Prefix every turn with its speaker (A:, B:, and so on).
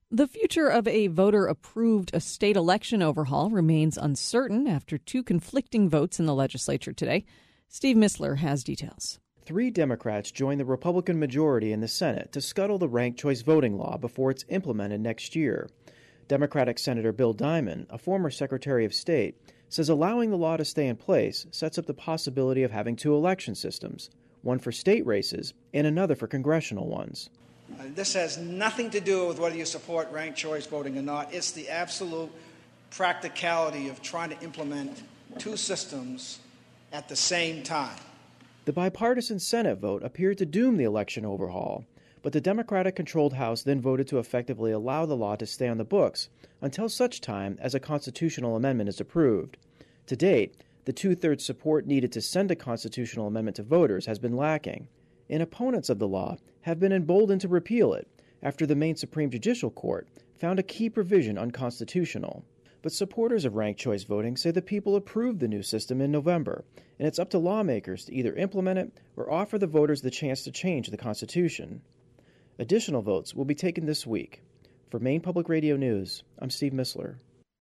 A: The future of a voter-approved state election overhaul remains uncertain after two conflicting votes in the legislature today. Steve Missler has details.
B: 3 Democrats joined the Republican majority in the Senate to scuttle the ranked choice voting law before it's implemented next year. Democratic Senator Bill Diamond, a former Secretary of State, says allowing the law to stay in place sets up the possibility of having 2 election systems, one for state races and another for congressional ones.
C: This has nothing to do with whether you support ranked choice voting or not. It's the absolute practicality of trying to implement 2 systems at the same time.
B: The bipartisan Senate vote appeared to doom the election overhaul, but the Democratic-controlled House then voted to effectively allow the law to stay on the books until such time as a constitutional amendment is approved. To date, the 2/3 support needed to send a constitutional amendment to voters has been lacking, and opponents of the law have been emboldened to repeal it after the Maine Supreme Judicial Court found a key provision unconstitutional. But supporters of ranked choice voting say the people approved the new system in November, and it's up to lawmakers to either implement it or offer the voters the chance to change the Constitution. Additional votes will be taken this week. For Maine Public Radio News, I'm Steve Missler.